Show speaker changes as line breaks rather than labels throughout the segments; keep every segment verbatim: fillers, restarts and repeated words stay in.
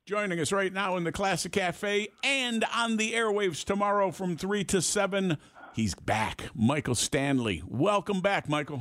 Joining us right now in the Classic Cafe and on the airwaves tomorrow from three to seven, he's back, Michael Stanley. Welcome back, Michael.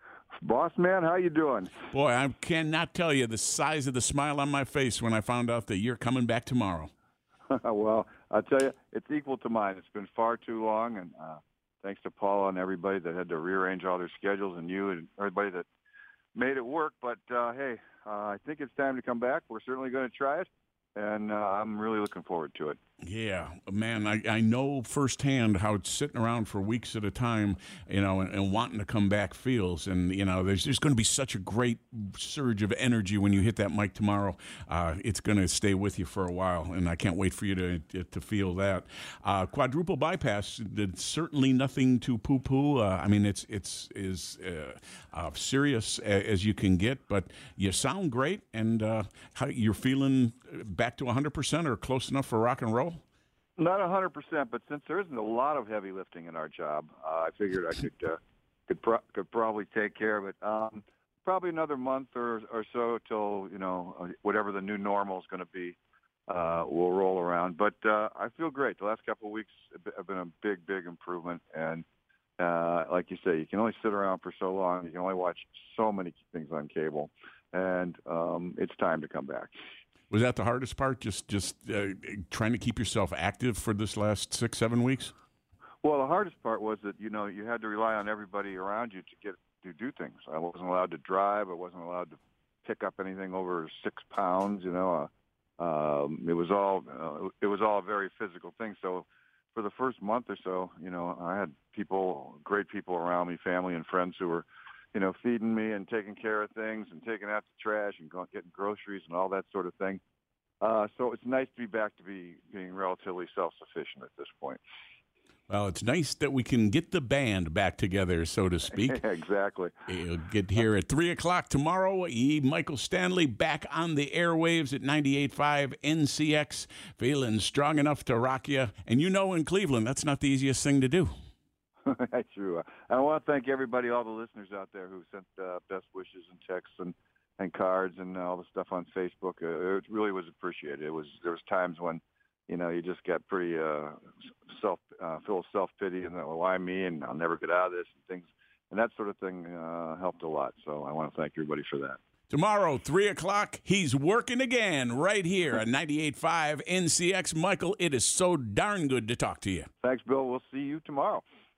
Boss man, how you doing?
Boy, I cannot tell you the size of the smile on my face when I found out that you're coming back tomorrow.
Well, I'll tell you, it's equal to mine. It's been far too long, and uh, thanks to Paula and everybody that had to rearrange all their schedules, and you and everybody that made it work. But, uh, hey, uh, I think it's time to come back. We're certainly going to try it. And uh, I'm really looking forward to it.
Yeah, man, I, I know firsthand how sitting around for weeks at a time, you know, and, and wanting to come back feels. And, you know, there's, there's going to be such a great surge of energy when you hit that mic tomorrow. Uh, it's going to stay with you for a while, and I can't wait for you to to feel that. Uh, quadruple bypass, it's certainly nothing to poo-poo. Uh, I mean, it's it's is uh, uh, serious as you can get, but you sound great, and uh, how you're feeling back to one hundred percent or close enough for rock and roll?
Not one hundred percent, but since there isn't a lot of heavy lifting in our job, uh, I figured I could uh, could pro- could probably take care of it. Um, probably another month or or so till, you know, whatever the new normal is going to be uh, will roll around. But uh, I feel great. The last couple of weeks have been a big, big improvement. And uh, like you say, you can only sit around for so long. You can only watch so many things on cable. And um, it's time to come back.
Was that the hardest part, just just uh, trying to keep yourself active for this last six, seven weeks?
Well, the hardest part was that, you know, you had to rely on everybody around you to get to do things. I wasn't allowed to drive. I wasn't allowed to pick up anything over six pounds. You know, uh, um, it was all uh, it was all a very physical thing. So for the first month or so, you know, I had people, great people around me, family and friends who were, you know, feeding me and taking care of things and taking out the trash and going, getting groceries and all that sort of thing. Uh, so it's nice to be back to be being relatively self-sufficient at this point.
Well, it's nice that we can get the band back together, so to speak.
Exactly.
You'll get here at three o'clock tomorrow. E. Michael Stanley back on the airwaves at ninety-eight point five N C X, feeling strong enough to rock you. And you know in Cleveland, that's not the easiest thing to do.
That's true. I want to thank everybody, all the listeners out there who sent uh, best wishes and texts and, and cards and all the stuff on Facebook. Uh, it really was appreciated. It was there was times when, you know, you just got pretty uh, self uh, full of self pity and well, why me and I'll never get out of this and things and that sort of thing uh, helped a lot. So I want to thank everybody for that.
Tomorrow, three o'clock, he's working again right here at ninety-eight point five N C X. Michael, it is so darn good to talk to you.
Thanks, Bill. We'll see you tomorrow.